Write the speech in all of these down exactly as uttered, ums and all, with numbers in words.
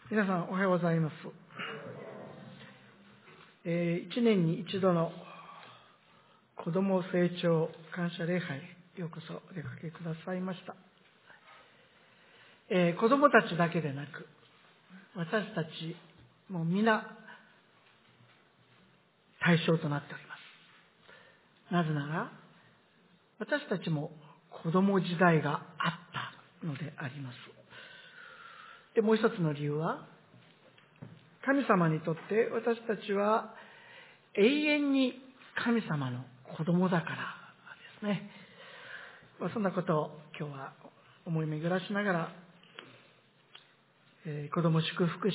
皆さんおはようございます。えー、一年に一度の子ども成長感謝礼拝、ようこそお出かけくださいました。えー、子どもたちだけでなく、私たちも皆対象となっております。なぜなら、私たちも子ども時代があったのであります。で、もう一つの理由は、神様にとって私たちは永遠に神様の子供だからですね。まあ、そんなことを今日は思い巡らしながら、えー、子供祝福式、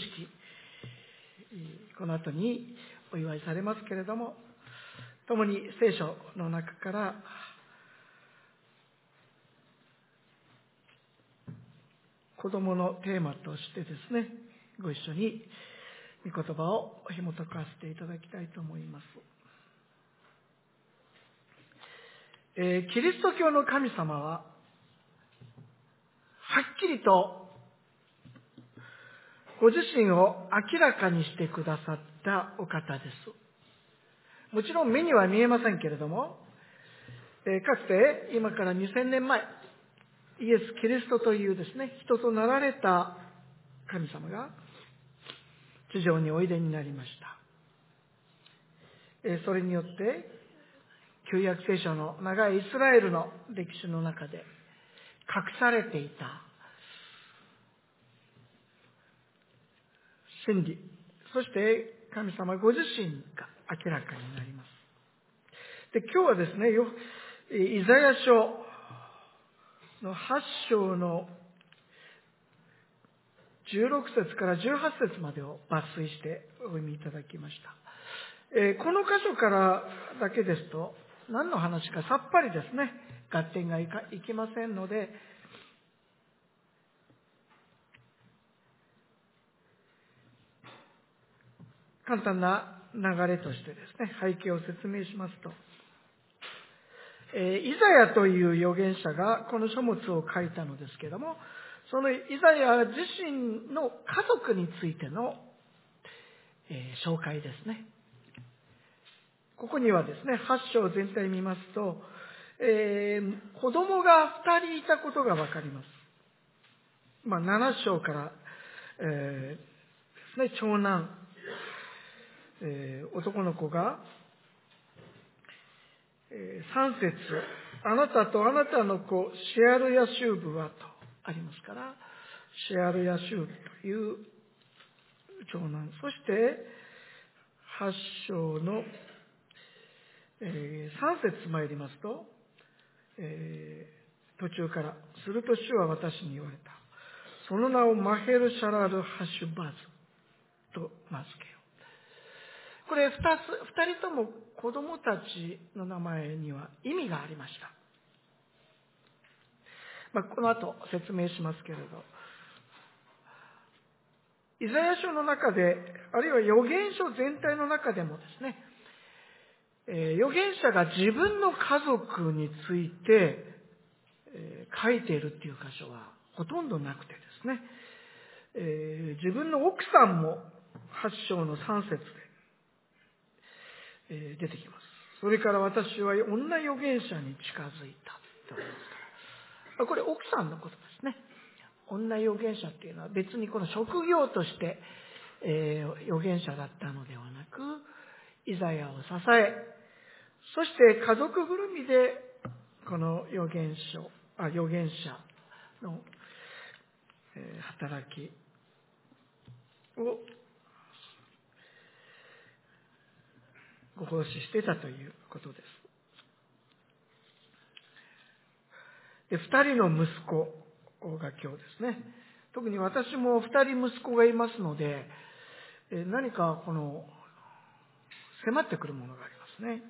この後にお祝いされますけれども、共に聖書の中から子供のテーマとしてですね、ご一緒に御言葉を紐解かせていただきたいと思います。えー、キリスト教の神様ははっきりとご自身を明らかにしてくださったお方です。もちろん目には見えませんけれども、えー、かつて今からにせんねんまえ、イエス・キリストというですね、人となられた神様が地上においでになりました。えー、それによって旧約聖書の長いイスラエルの歴史の中で隠されていた真理、そして神様ご自身が明らかになります。で、今日はですね、イザヤ書のはち章のじゅうろく節からじゅうはち節までを抜粋してお読みいただきました。えー、この箇所からだけですと何の話かさっぱりですね、合点がいかいきませんので、簡単な流れとしてですね、背景を説明しますと、えー、イザヤという預言者がこの書物を書いたのですけれども、そのイザヤ自身の家族についての、えー、紹介ですね。ここにはですね、はち章全体見ますと、えー、子供がふたりいたことがわかります。まあ、なな章から、えーですね、長男、えー、男の子が、えー、さん節、あなたとあなたの子、シェアルヤシューブはとありますから、シェアルヤシューブという長男、そしてはち章の、えー、さん節参りますと、えー、途中から、すると主は私に言われた。その名をマヘルシャラル・ハシュバズと名付けよう。これ二つ、二人とも子供たちの名前には意味がありました。まあ、この後説明しますけれど、イザヤ書の中で、あるいは預言書全体の中でもですね、えー、預言者が自分の家族について、えー、書いているっていう箇所はほとんどなくてですね、えー、自分の奥さんもはち章のさん節で、えー、出てきます。それから私は女預言者に近づいたとありますから、これ奥さんのことですね。女預言者っていうのは別にこの職業として、えー、預言者だったのではなく、イザヤを支え、そして家族ぐるみでこの預言書、あ、預言者の、えー、働きをご奉仕していたということです。で、二人の息子が今日ですね、特に私も二人息子がいますので、何かこの迫ってくるものがありますね。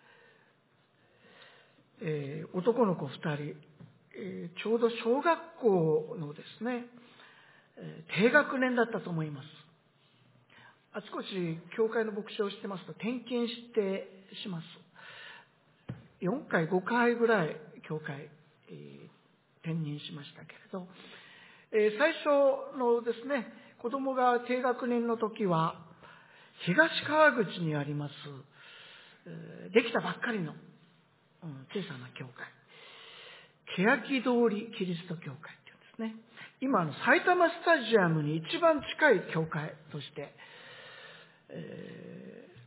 えー、男の子二人、えー、ちょうど小学校のですね、えー、低学年だったと思います。あちこち教会の牧師をしてますと転勤してします。よんかいごかいぐらい教会、えー、転任しましたけれど、えー、最初のですね子供が低学年の時は、東川口にあります、できたばっかりの小さな教会、欅通りキリスト教会っていうんですね。今の埼玉スタジアムに一番近い教会として、え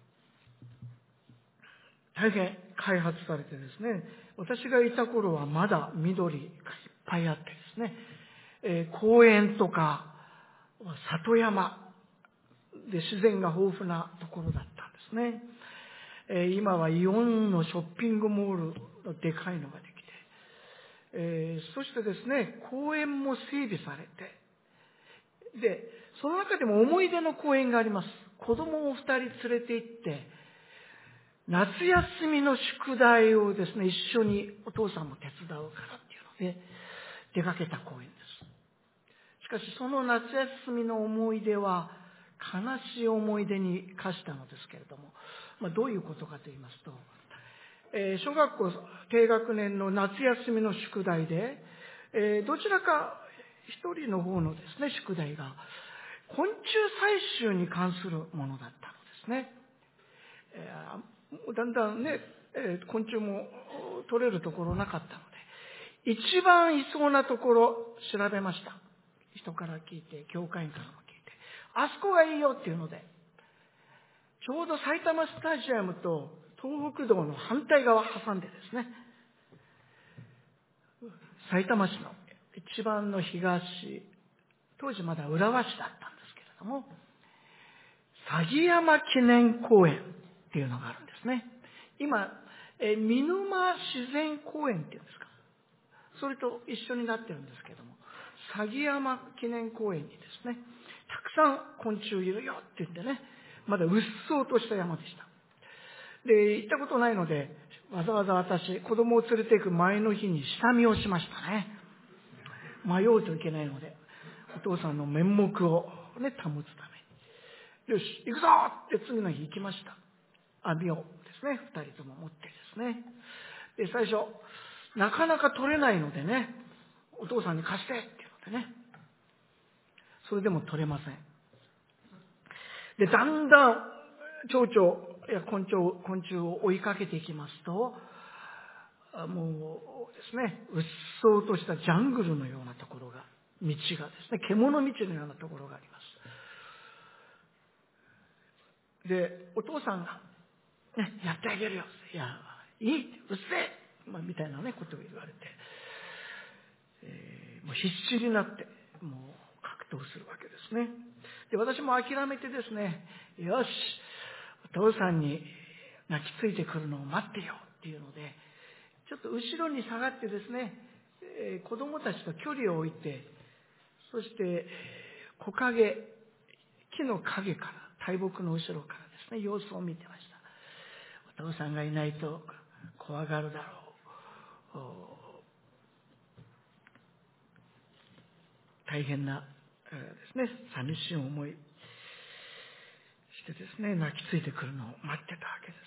ー、大変開発されてですね、私がいた頃はまだ緑がいっぱいあってですね、えー、公園とか里山で自然が豊富なところだったんですね。えー、今はイオンのショッピングモールのでかいのができて、えー、そしてですね、公園も整備されて、で、その中でも思い出の公園があります。子供を二人連れて行って、夏休みの宿題をですね、一緒にお父さんも手伝うからっていうので、出かけた公園です。しかしその夏休みの思い出は、悲しい思い出に化したのですけれども、まあ、どういうことかと言いますと、えー、小学校低学年の夏休みの宿題で、えー、どちらか一人の方のですね、宿題が昆虫採集に関するものだったのですね。えー、だんだんね、えー、昆虫も取れるところなかったので、一番いそうなところ調べました。人から聞いて、教会員からも聞いて、あそこがいいよっていうので、ちょうど埼玉スタジアムと東北道の反対側挟んでですね、埼玉市の一番の東、当時まだ浦和市だったんですけれども、鷺山記念公園っていうのがあるんですね。今、え見沼自然公園っていうんですか、それと一緒になってるんですけども、鷺山記念公園にですね、たくさん昆虫いるよって言ってね、まだうっそうとした山でした。で、行ったことないので、わざわざ私、子供を連れて行く前の日に下見をしましたね。迷うといけないので、お父さんの面目をね、保つために。よし、行くぞって次の日行きました。網をですね、二人とも持ってですね。で、最初、なかなか取れないのでね、お父さんに貸してっていうのでね、それでも取れません。で、だんだん蝶々や昆虫、昆虫を追いかけていきますと、もうですね、うっそうとしたジャングルのようなところが、道がですね、獣道のようなところがあります。で、お父さんが、ね、やってあげるよ。いや、いい、うっせえ、まあ、みたいなね、ことを言われて、えー、もう必死になって、もう格闘するわけですね。で、私も諦めてですね、よし、お父さんに泣きついてくるのを待ってよっていうので、ちょっと後ろに下がってですね、えー、子供たちと距離を置いて、そして木陰、木の陰から、大木の後ろからですね、様子を見てました。お父さんがいないと怖がるだろう。大変な、えー、ですね、寂しい思いしてですね、泣きついてくるのを待ってたわけです。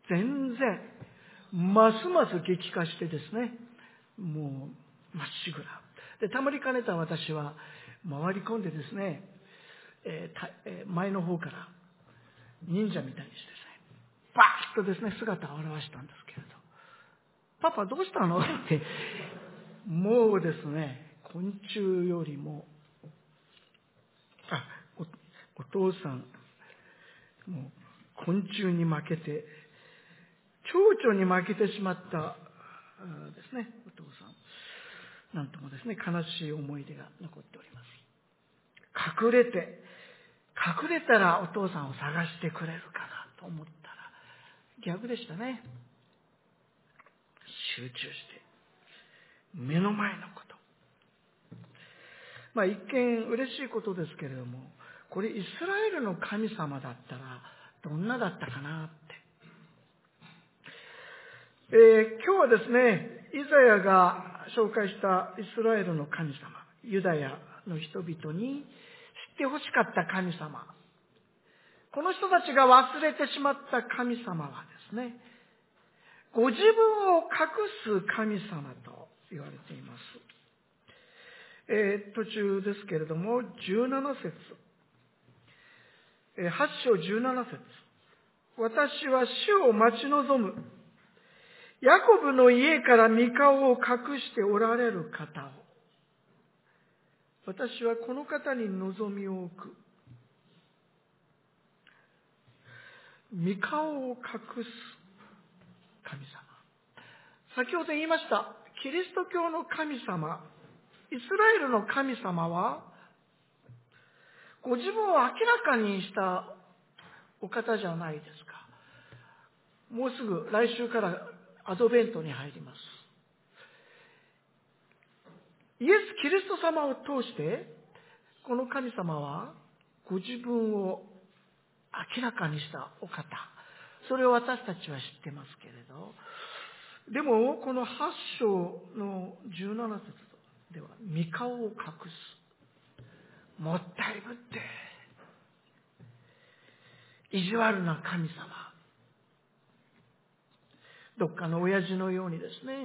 全然、ますます激化してですね、もうまっしぐら。で、たまりかねた私は回り込んでですね、えーえー、前の方から忍者みたいにしてですね、バーッとですね、姿を現したんですけれど、パパどうしたのって、もうですね、昆虫よりも、あ、お、お父さん、もう昆虫に負けて、蝶々に負けてしまったですね、お父さん。なんともですね、悲しい思い出が残っております。隠れて、隠れたらお父さんを探してくれるかなと思ったら、逆でしたね。集中して、目の前のこと。まあ一見嬉しいことですけれども、これイスラエルの神様だったら、どんなだったかなって。えー、今日はですね、イザヤが紹介したイスラエルの神様、ユダヤの人々に知ってほしかった神様、この人たちが忘れてしまった神様はですね、ご自分を隠す神様と言われています。 えー、途中ですけれども、じゅうなな節、えー、はち章じゅうなな節、私は主を待ち望む。ヤコブの家から御顔を隠しておられる方を。私はこの方に望みを置く。御顔を隠す神様。先ほど言いました、キリスト教の神様、イスラエルの神様は、ご自分を明らかにしたお方じゃないですか。もうすぐ来週からアドベントに入ります。イエス・キリスト様を通して、この神様はご自分を明らかにしたお方。それを私たちは知ってますけれど、でもこのはち章のじゅうなな節では、御顔を隠す。もったいぶって、意地悪な神様。どっかの親父のようにですね、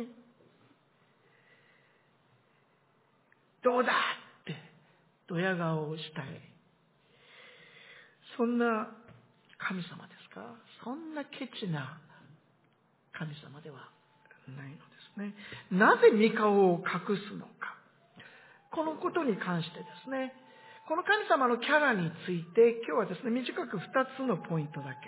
どうだってドヤ顔をしたい。そんな神様ですか？そんなケチな神様ではないのですね。なぜ御顔を隠すのか。このことに関してですね、この神様のキャラについて今日はですね、短くふたつのポイントだけ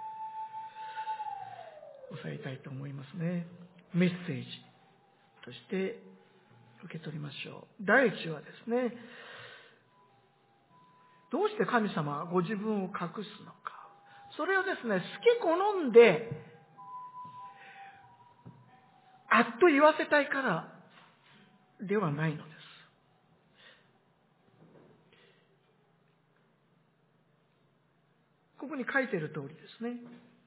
押さえたいと思いますね。メッセージとして受け取りましょう。第一はですね、どうして神様はご自分を隠すのか。それをですね、好き好んであっと言わせたいからではないのです。ここに書いている通りですね。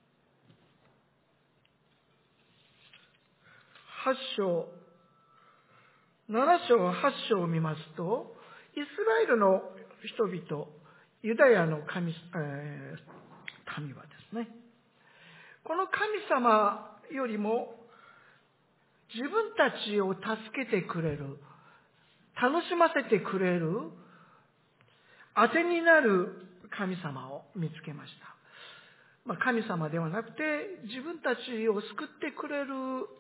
はち章、なな章、はち章を見ますと、イスラエルの人々、ユダヤの神、えー、民はですね、この神様よりも自分たちを助けてくれる、楽しませてくれる、当てになる神様を見つけました。まあ、神様ではなくて、自分たちを救ってくれる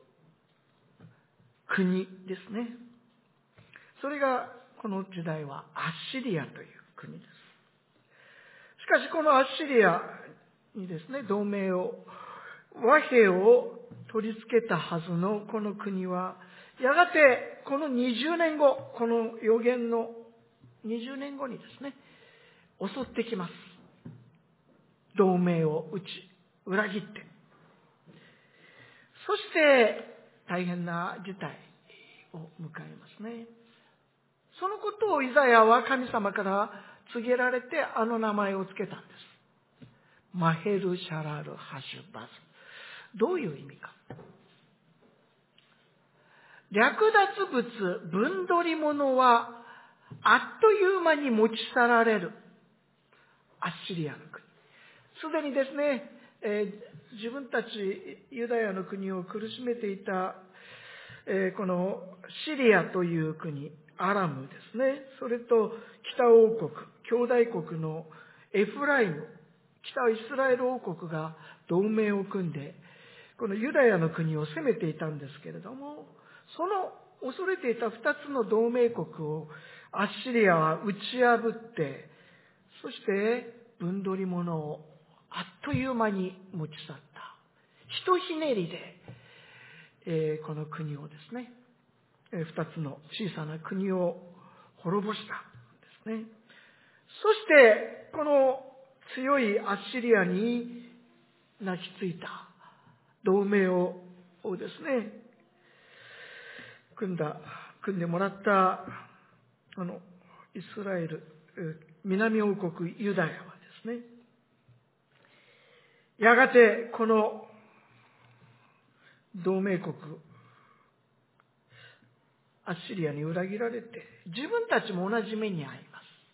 国ですね。それがこの時代はアッシリアという国です。しかしこのアッシリアにですね、同盟を、和平を取り付けたはずのこの国は、やがてこのにじゅうねんご、この予言のにじゅうねんごにですね、襲ってきます。同盟を打ち、裏切って。そして大変な事態を迎えますね。そのことをイザヤは神様から告げられてあの名前を付けたんです。マヘルシャラルハシュバズ。どういう意味か。略奪物、分取り物はあっという間に持ち去られる。アッシリアの国。すでにですね、えー、自分たちユダヤの国を苦しめていた、えー、このシリアという国、アラムですね。それと北王国、兄弟国のエフライム、北イスラエル王国が同盟を組んで、このユダヤの国を攻めていたんですけれども、その恐れていた二つの同盟国をアッシリアは打ち破って、そして分取り物をあっという間に持ち去った。ひとひねりで、えー、この国をですね、えー、二つの小さな国を滅ぼしたんですね。そしてこの強いアッシリアに泣きついた同盟をですね、組んだ、組んでもらったあのイスラエル、南王国ユダヤはですね、やがてこの同盟国アッシリアに裏切られて、自分たちも同じ目に遭います。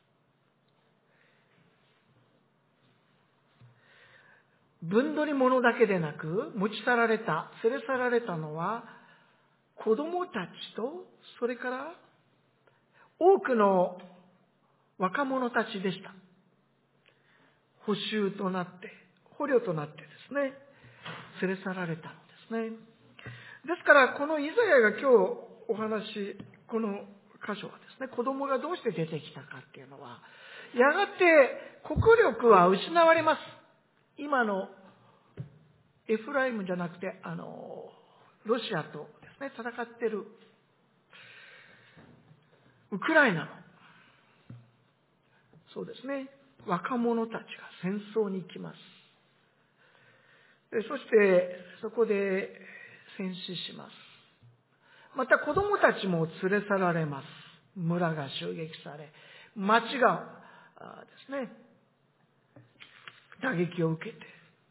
分取り物だけでなく、持ち去られた、連れ去られたのは子供たちと、それから多くの若者たちでした。捕囚となって、捕虜となってですね、連れ去られたのですね。ですから、このイザヤが今日お話、この箇所はですね、子供がどうして出てきたかっていうのは、やがて国力は失われます。今のエフライムじゃなくて、あの、ロシアとですね、戦っているウクライナの、そうですね、若者たちが戦争に来ます。そして、そこで戦死します。また子供たちも連れ去られます。村が襲撃され、町がですね、打撃を受けて。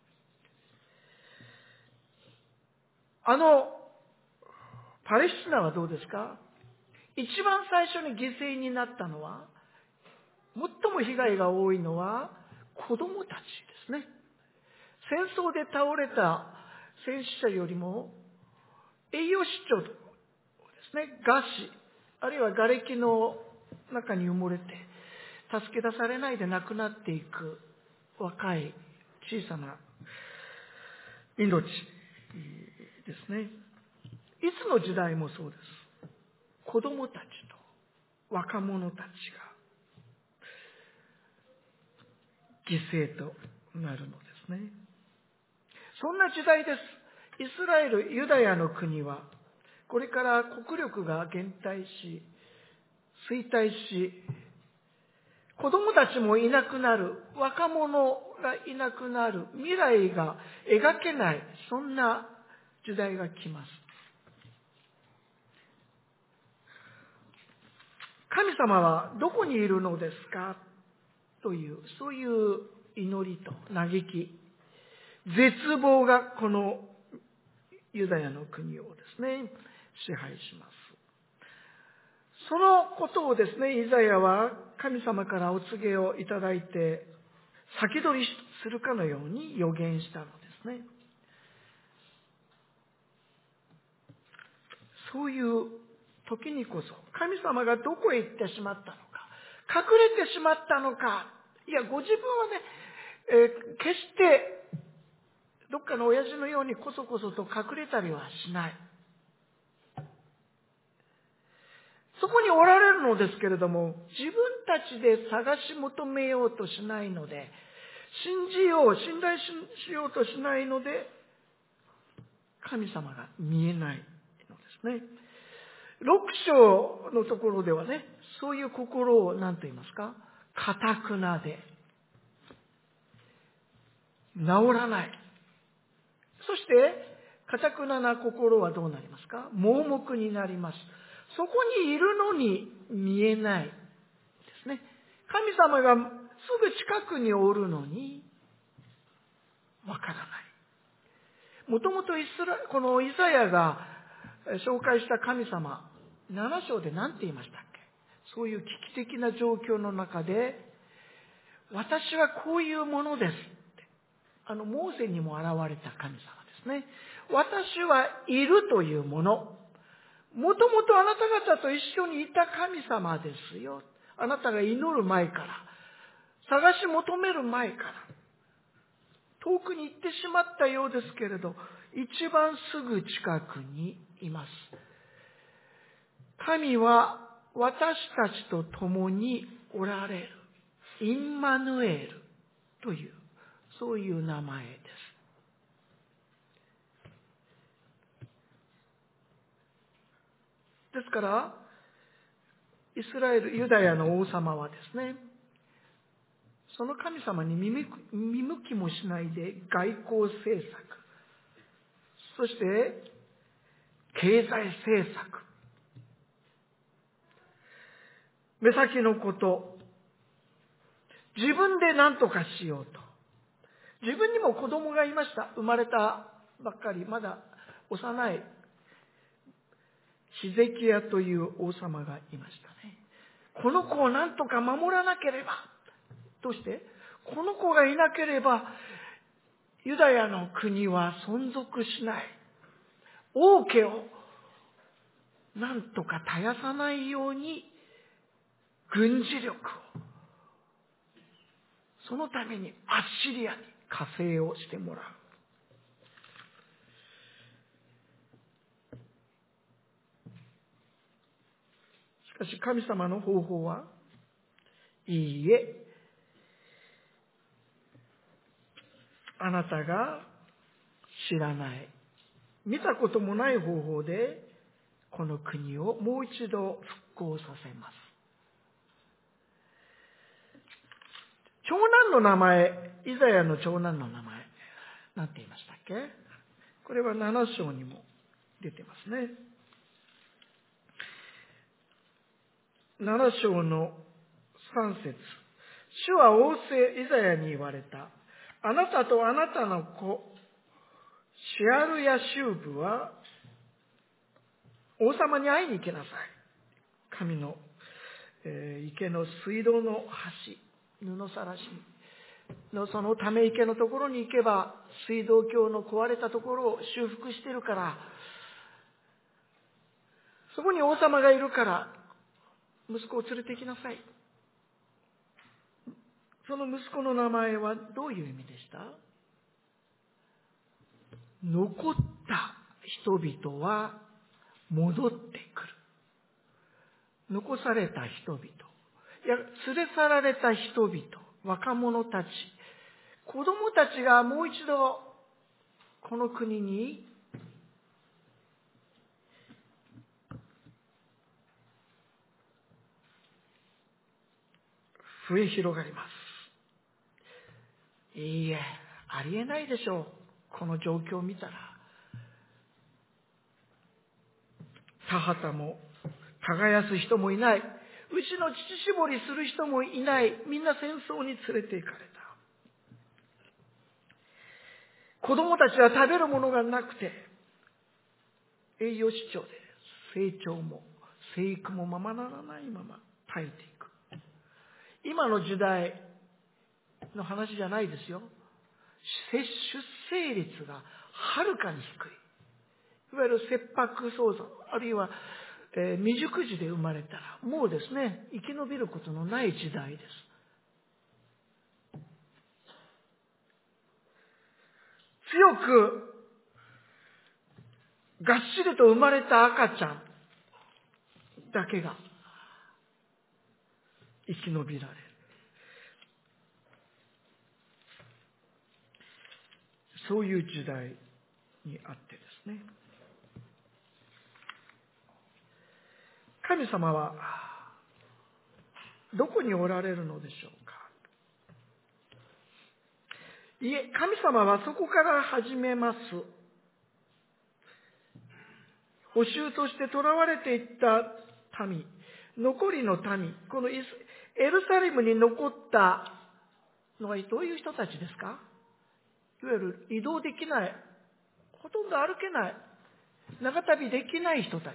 あの、パレスチナはどうですか？一番最初に犠牲になったのは、最も被害が多いのは子供たちですね。戦争で倒れた戦死者よりも栄養失調ですね、餓死、あるいは瓦礫の中に埋もれて助け出されないで亡くなっていく若い小さな命ですね。いつの時代もそうです。子供たちと若者たちが犠牲となるのですね。そんな時代です。イスラエル、ユダヤの国はこれから国力が減退し、衰退し、子供たちもいなくなる、若者がいなくなる、未来が描けない、そんな時代が来ます。神様はどこにいるのですかという、そういう祈りと嘆き、絶望がこのユダヤの国をですね、支配します。そのことをですね、イザヤは神様からお告げをいただいて、先取りするかのように予言したのですね。そういう時にこそ、神様がどこへ行ってしまったのか、隠れてしまったのか、いや、ご自分はね、えー決してどっかの親父のようにこそこそと隠れたりはしない。そこにおられるのですけれども、自分たちで探し求めようとしないので、信じよう、信頼しようとしないので、神様が見えないのですね。六章のところではね、そういう心を何と言いますか、堅くなで、治らない。そして、堅くなな心はどうなりますか？盲目になります。そこにいるのに見えないですね。神様がすぐ近くにおるのにわからない。もともとイスラ、このイザヤが紹介した神様、なな章で何て言いましたっけ？そういう危機的な状況の中で、私はこういうものですって。あの、モーセにも現れた神様ですね。私はいるというもの。もともとあなた方と一緒にいた神様ですよ。あなたが祈る前から、探し求める前から、遠くに行ってしまったようですけれど、一番すぐ近くにいます。神は私たちと共におられる。インマヌエルという、そういう名前です。ですから、イスラエル、ユダヤの王様はですね、その神様に見向きもしないで外交政策、そして経済政策、目先のこと、自分で何とかしようと。自分にも子供がいました。生まれたばっかり、まだ幼いヒゼキヤという王様がいましたね。この子を何とか守らなければ。どうして？この子がいなければユダヤの国は存続しない。王家を何とか絶やさないように軍事力を、そのためにアッシリアに加勢をしてもらう。しかし神様の方法は、いいえ、あなたが知らない、見たこともない方法でこの国をもう一度復興させます。長男の名前、イザヤの長男の名前、何て言いましたっけ？これはなな章にも出てますね。なな章のさん節、主は仰せイザヤに言われた。あなたとあなたの子、シェアルヤシューブは王様に会いに行きなさい。神の、えー、池の水道の橋、布さらしのそのため池のところに行けば、水道橋の壊れたところを修復しているから、そこに王様がいるから、息子を連れて行きなさい。その息子の名前はどういう意味でした？残った人々は戻ってくる。残された人々、いや、連れ去られた人々、若者たち、子供たちがもう一度この国に増え広がります。いいえ、ありえないでしょう。この状況を見たら。田畑も耕す人もいない。牛の乳搾りする人もいない。みんな戦争に連れて行かれた。子供たちは食べるものがなくて、栄養失調で成長も生育もままならないまま耐えていく。今の時代の話じゃないですよ。出生率がはるかに低い。いわゆる切迫早産、あるいは、えー、未熟児で生まれたら、もうですね、生き延びることのない時代です。強く、がっしりと生まれた赤ちゃんだけが生き延びられる。そういう時代にあってですね。神様はどこにおられるのでしょうか。いえ、神様はそこから始めます。捕囚として囚われていった民、残りの民、このエルサレムに残ったのはどういう人たちですか？いわゆる移動できない、ほとんど歩けない、長旅できない人たち。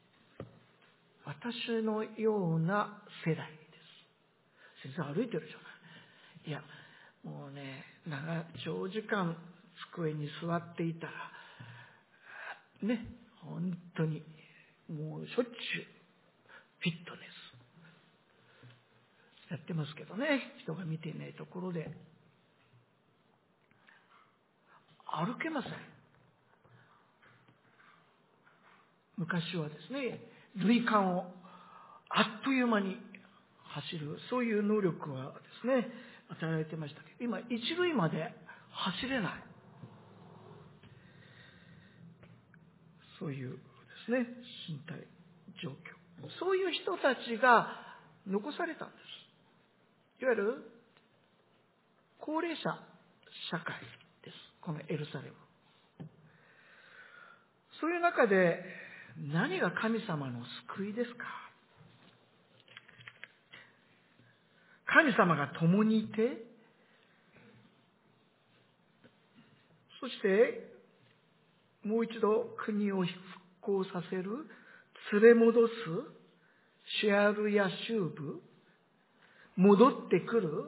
私のような世代です。先生歩いてるじゃない。いや、もうね、長長時間机に座っていたら、ね、本当にもうしょっちゅうフィットネスやってますけどね、人が見ていないところで歩けません。昔はですね、塁間をあっという間に走る、そういう能力はですね、与えられてましたけど、今一塁まで走れない。そういうですね、身体状況。そういう人たちが残されたんです。いわゆる高齢者社会です。このエルサレム。そういう中で何が神様の救いですか？神様が共にいて、そしてもう一度国を復興させる、連れ戻す、シェアルやシューブ、戻ってくる、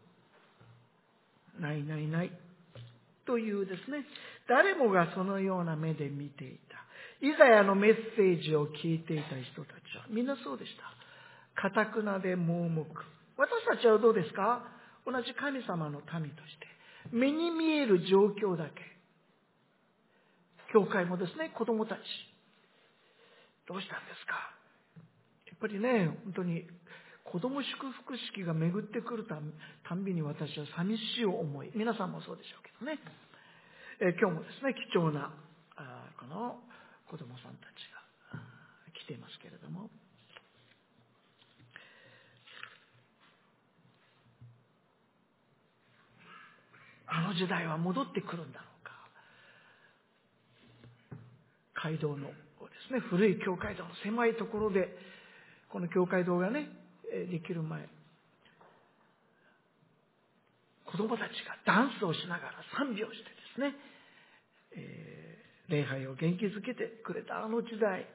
ないないないというですね、誰もがそのような目で見ていた。イザヤのメッセージを聞いていた人たちはみんなそうでした。 堅くなで盲目。私たちはどうですか？同じ神様の民として目に見える状況だけ、教会もですね、子供たちどうしたんですか？やっぱりね、本当に子供祝福式が巡ってくるたたんびに私は寂しい思い、皆さんもそうでしょうけどね、えー今日もですね、貴重なあこの子供さんたちが来ていますけれども、あの時代は戻ってくるんだろうか。街道のですね、古い教会堂の狭いところで、この教会堂がね、できる前、子供たちがダンスをしながら賛美をしてですね、えー礼拝を元気づけてくれたあの時代、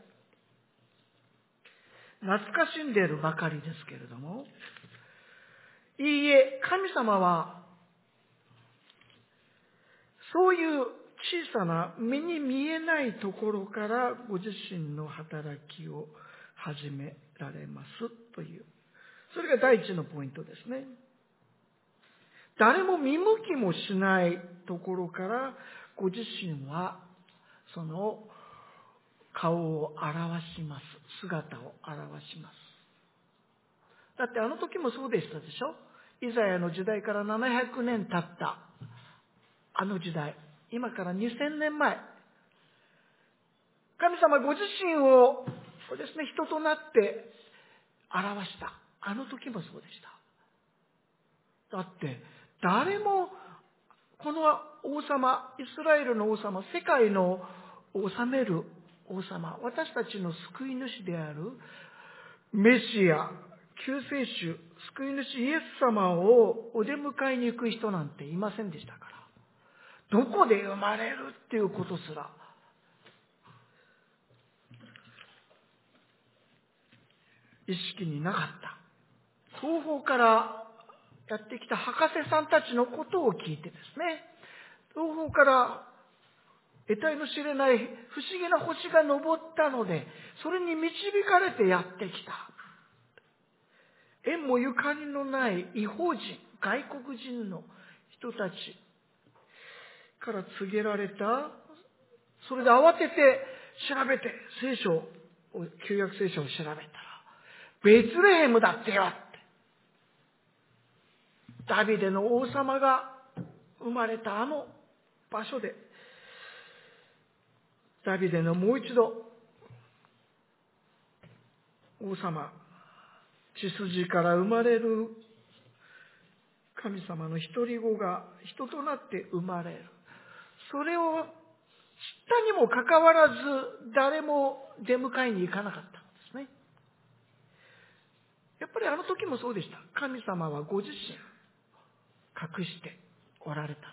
懐かしんでいるばかりですけれども、いいえ、神様はそういう小さな目に見えないところからご自身の働きを始められますという、それが第一のポイントですね。誰も見向きもしないところからご自身はその顔を表します。姿を表します。だってあの時もそうでしたでしょ。イザヤの時代からななひゃくねん経ったあの時代、今からにせんねんまえ、神様ご自身をですね、人となって表したあの時もそうでした。だって誰もこの王様、イスラエルの王様、世界の治める王様、私たちの救い主であるメシア、救世主、救い主イエス様をお出迎えに行く人なんていませんでしたから、どこで生まれるっていうことすら意識になかった。東方からやってきた博士さんたちのことを聞いてですね、東方から得体の知れない不思議な星が昇ったので、それに導かれてやってきた。縁もゆかりのない異邦人、外国人の人たちから告げられた。それで慌てて調べて聖書を、旧約聖書を調べたら、ベツレヘムだってよって。ダビデの王様が生まれたあの場所で、ダビデのもう一度王様、血筋から生まれる神様の一人子が人となって生まれる。それを知ったにもかかわらず誰も出迎えに行かなかったんですね。やっぱりあの時もそうでした。神様はご自身隠しておられたのです。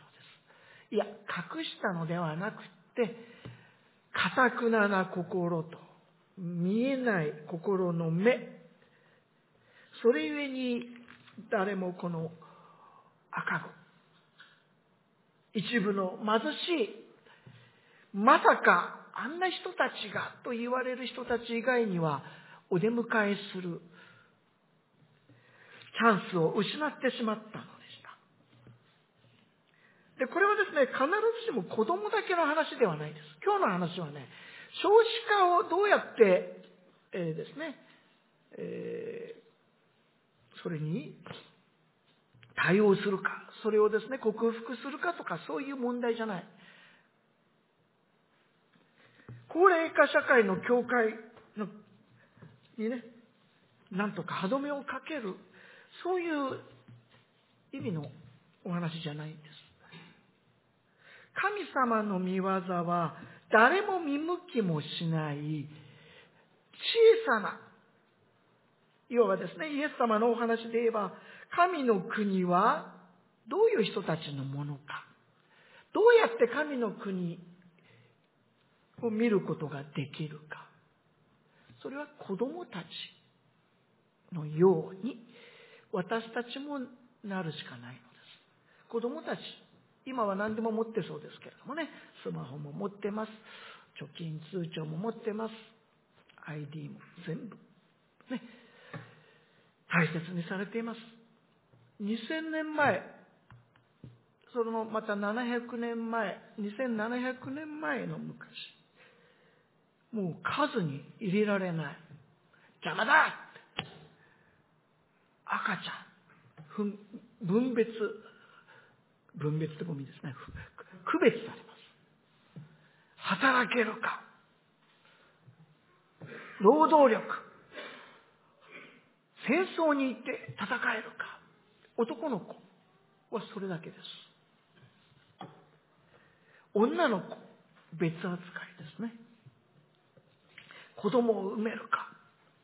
いや、隠したのではなくて、堅くなな心と見えない心の目、それゆえに誰もこの赤子、一部の貧しい、まさかあんな人たちがと言われる人たち以外にはお出迎えするチャンスを失ってしまったのでした。で、これはですね、必ずしも子供だけの話ではないです。今日の話はね、少子化をどうやって、えー、ですね、えーそれに対応するか、それをですね、克服するかとか、そういう問題じゃない。高齢化社会の境界のにね、なんとか歯止めをかける、そういう意味のお話じゃないんです。神様の御業は誰も見向きもしない小さな、要はですね、イエス様のお話で言えば、神の国はどういう人たちのものか、どうやって神の国を見ることができるか、それは子供たちのように私たちもなるしかないのです。子供たち、今は何でも持ってそうですけれどもね、スマホも持ってます、貯金通帳も持ってます、アイディー も全部ね、 大切にされています。にせんねんまえ、そのまたななひゃくねんまえ、にせんななひゃくねんまえの昔、もう数に入れられない。邪魔だ！赤ちゃん、分別、分別でもいいですね。区別されます。働けるか？労働力。戦争に行って戦えるか？男の子はそれだけです。女の子、別扱いですね。子供を産めるか？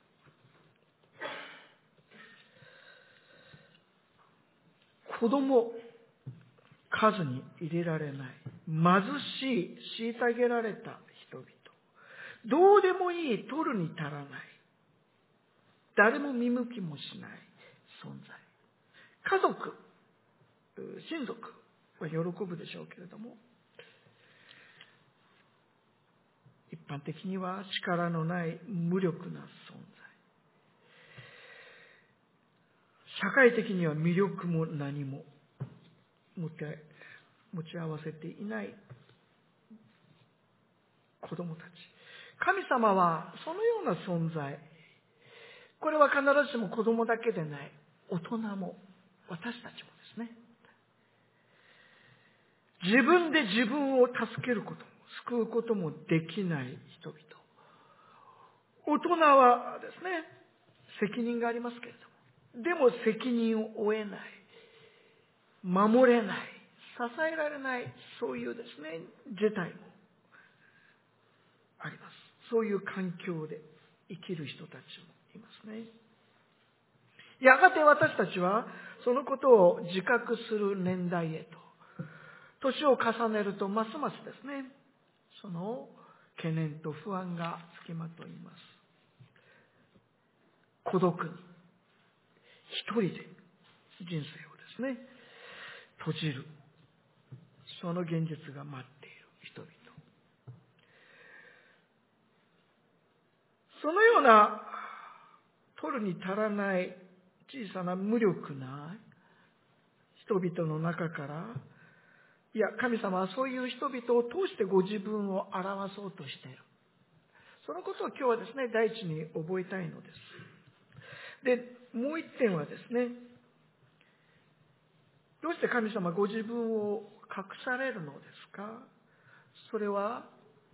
子供、数に入れられない。貧しい、虐げられた人々。どうでもいい、取るに足らない。誰も見向きもしない存在。家族、親族は喜ぶでしょうけれども、一般的には力のない無力な存在。社会的には魅力も何も持って持ち合わせていない子供たち。神様はそのような存在、これは必ずしも子供だけでない、大人も私たちもですね、自分で自分を助けることも救うこともできない人々。大人はですね、責任がありますけれども、でも責任を負えない、守れない、支えられない、そういうですね、事態もあります。そういう環境で生きる人たちもいますね。やがて私たちはそのことを自覚する年代へと、年を重ねるとますますですね、その懸念と不安がつきまといます。孤独に、一人で人生をですね、閉じる。その現実が待っている人々。そのような、取るに足らない小さな無力な人々の中から、いや、神様はそういう人々を通してご自分を表そうとしている。そのことを今日はですね、第一に覚えたいのです。で、もう一点はですね、どうして神様ご自分を隠されるのですか？それは、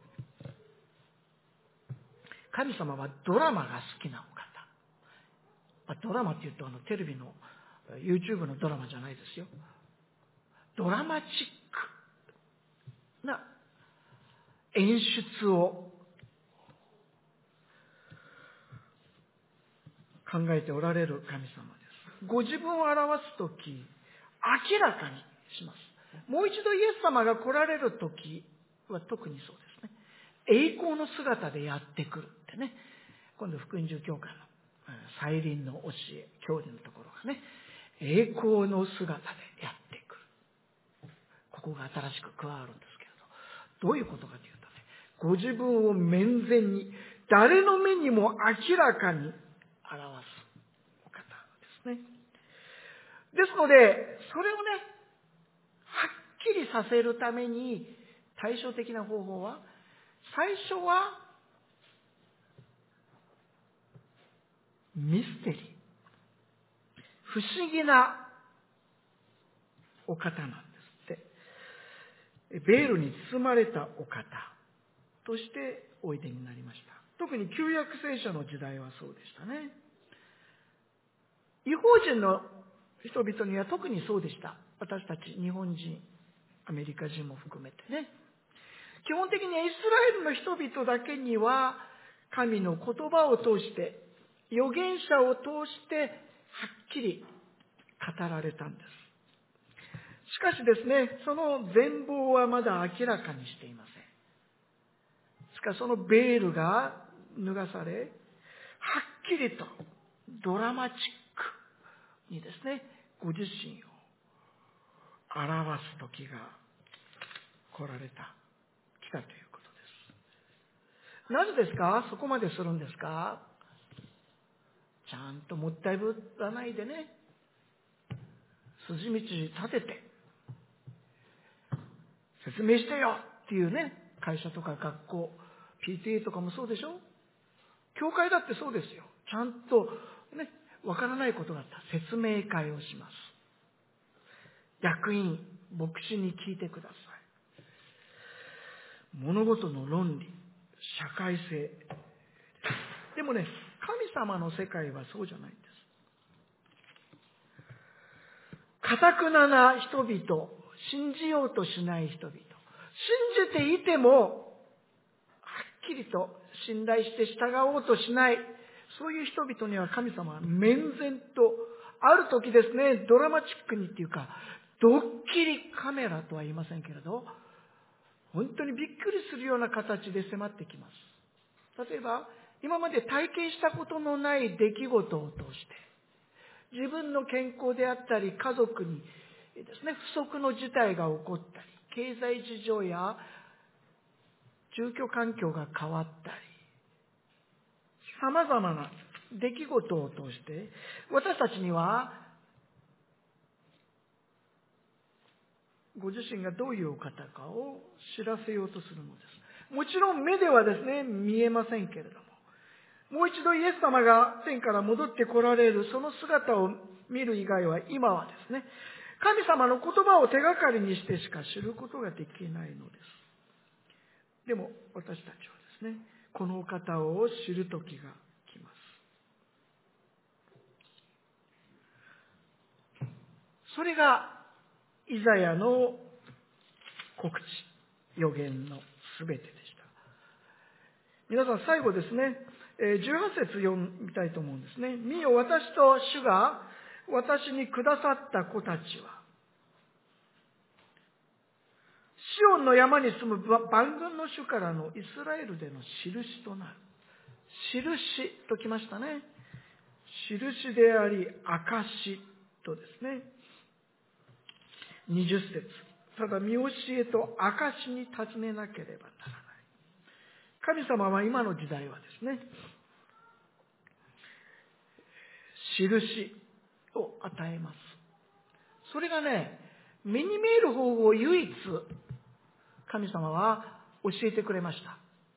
神様はドラマが好きなお方。ドラマって言うとあのテレビの YouTube のドラマじゃないですよ。ドラマチックな演出を考えておられる神様です。ご自分を表すとき、明らかにします。もう一度イエス様が来られるときは特にそうですね。栄光の姿でやってくるってね。今度福音住教会の再臨の教え、教理のところがね、栄光の姿でやってくる。ここが新しく加わるんですけれど、どういうことかというとね、ご自分を面前に、誰の目にも明らかに表すお方ですね。ですので、それをね、はっきりさせるために対照的な方法は、最初はミステリー、不思議なお方なんですって。ベールに包まれたお方としておいでになりました。特に旧約聖書の時代はそうでしたね。異邦人の人々には特にそうでした。私たち日本人、アメリカ人も含めてね。基本的にイスラエルの人々だけには神の言葉を通して、預言者を通してはっきり語られたんです。しかしですね、その全貌はまだ明らかにしていません。しかしそのベールが脱がされ、はっきりとドラマチックにですね、ご自身を表す時が来られた、来たということです。なぜですか？そこまでするんですか？ ちゃんともったいぶらないでね、筋道立てて説明してよっていうね、会社とか学校、ピーティーエー とかもそうでしょ。教会だってそうですよ。ちゃんとね、わからないことがあったら説明会をします。役員、牧師に聞いてください。物事の論理、社会性。でもね、神様の世界はそうじゃないんです。堅くなな人々、信じようとしない人々、信じていてもはっきりと信頼して従おうとしない、そういう人々には神様は面然と、ある時ですね、ドラマチックにっていうか、ドッキリカメラとは言いませんけれど、本当にびっくりするような形で迫ってきます。例えば、今まで体験したことのない出来事を通して、自分の健康であったり、家族にですね、不測の事態が起こったり、経済事情や住居環境が変わったり、様々な出来事を通して、私たちには、ご自身がどういうお方かを知らせようとするのです。もちろん目ではですね、見えませんけれども、もう一度イエス様が天から戻って来られるその姿を見る以外は、今はですね、神様の言葉を手がかりにしてしか知ることができないのです。でも私たちはですね、このお方を知る時が来ます。それがイザヤの告知、予言のすべてでした。皆さん最後ですね、じゅうはち節読みたいと思うんですね。見よ、私と主が私にくださった子たちは、シオンの山に住む万軍の主からのイスラエルでの印となる。印ときましたね。印であり、証とですね。にじゅっ節。ただ見教えと証に尋ねなければならない。神様は今の時代はですね、印を与えます。それがね、目に見える方法を唯一神様は教えてくれました。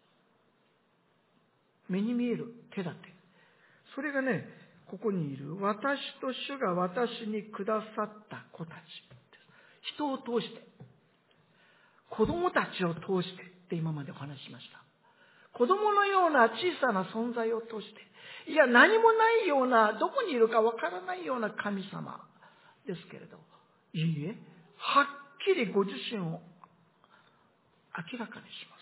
目に見える手立て。それがね、ここにいる私と主が私にくださった子たち。人を通して、子供たちを通してって今までお話ししました。子供のような小さな存在を通して、いや何もないような、どこにいるかわからないような神様ですけれど、いいえ、はっきりご自身を明らかにします。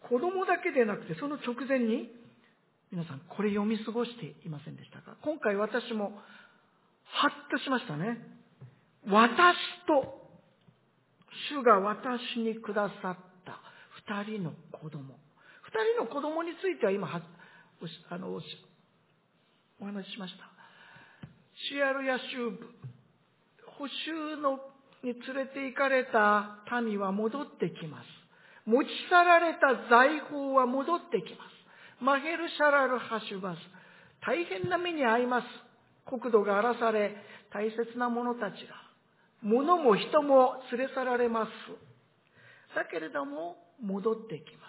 子供だけでなくて、その直前に、皆さんこれ読み過ごしていませんでしたか？今回私もハッとしましたね。私と主が私にくださった二人の子供。二人の子供については今はおあのお話ししました。シアルヤ州部、捕囚のに連れて行かれた民は戻ってきます。持ち去られた財宝は戻ってきます。マヘルシャラルハシュバス。大変な目に遭います。国土が荒らされ、大切な者たちが、物も人も連れ去られます。だけれども、戻ってきます。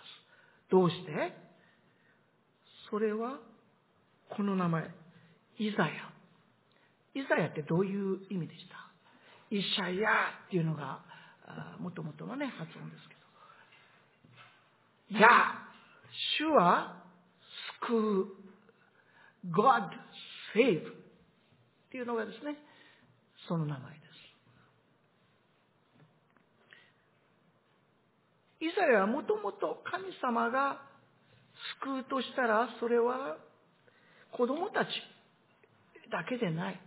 どうして？それは、この名前、イザヤ。イザヤってどういう意味でした？イシャヤっていうのが、もともとのね、発音ですけど。や、主は救う。God save っていうのがですね、その名前です。イザヤはもともと神様が救うとしたら、それは子供たちだけでない。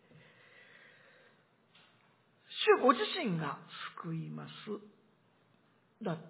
主ご自身が救います。だって、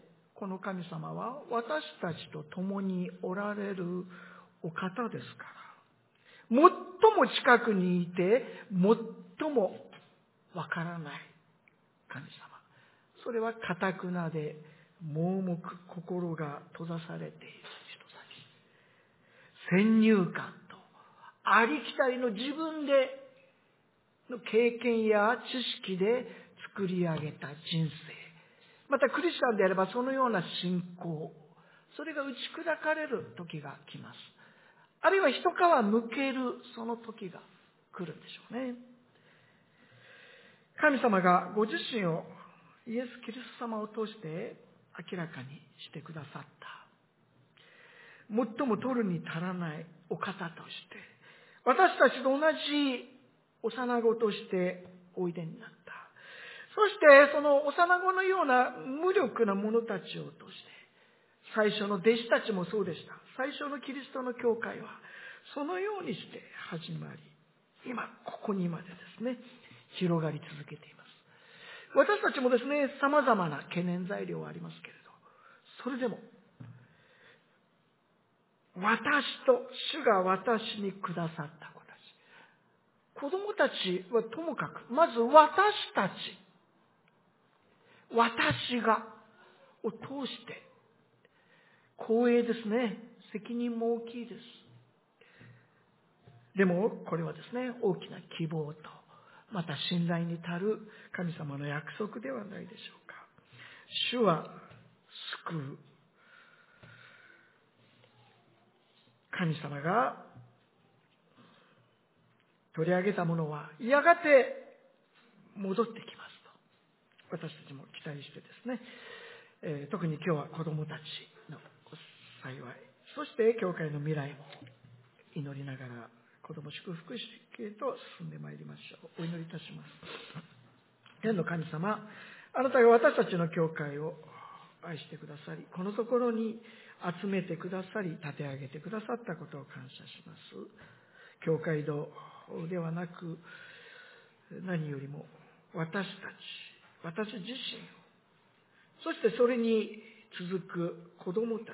この神様は私たちと共におられるお方ですから。最も近くにいて、最もわからない神様。それは堅くなで、盲目、心が閉ざされている人たち。先入観とありきたりの自分での経験や知識で作り上げた人生、またクリスチャンであればそのような信仰、それが打ち砕かれる時が来ます。あるいは一皮むけるその時が来るんでしょうね。神様がご自身をイエス・キリスト様を通して明らかにしてくださった、最も取るに足らないお方として、私たちと同じ幼子としておいでになった。そしてその幼子のような無力な者たちを通して、最初の弟子たちもそうでした。最初のキリストの教会はそのようにして始まり、今ここにまでですね、広がり続けています。私たちもですね、様々な懸念材料はありますけれど、それでも私と主が私にくださった子たち、子供たちはともかく、まず私たち、私がを通して光栄ですね。責任も大きいです。でもこれはですね、大きな希望とまた信頼に足る神様の約束ではないでしょうか。主は救う。神様が取り上げたものはやがて戻ってきますと私たちも期待してですね、えー、特に今日は子どもたちの幸い、そして教会の未来も祈りながら子ども祝福式へと進んでまいりましょう。お祈りいたします。天の神様、あなたが私たちの教会を愛してくださり、このところに集めてくださり、立て上げてくださったことを感謝します。教会堂ではなく、何よりも私たち、私自身を、そしてそれに続く子供たち、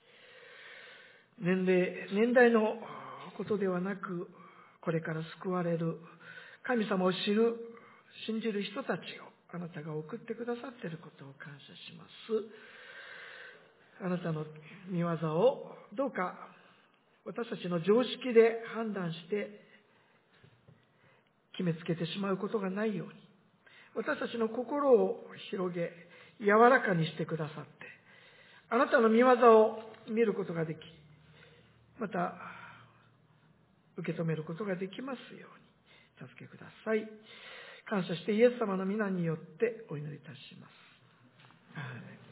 年齢、年代のことではなく、これから救われる神様を知る、信じる人たちをあなたが送ってくださっていることを感謝します。あなたの御業をどうか私たちの常識で判断して決めつけてしまうことがないように、私たちの心を広げ、柔らかにしてくださって、あなたの御業を見ることができ、また受け止めることができますように助けください。感謝してイエス様の皆によってお祈りいたします。アーメン。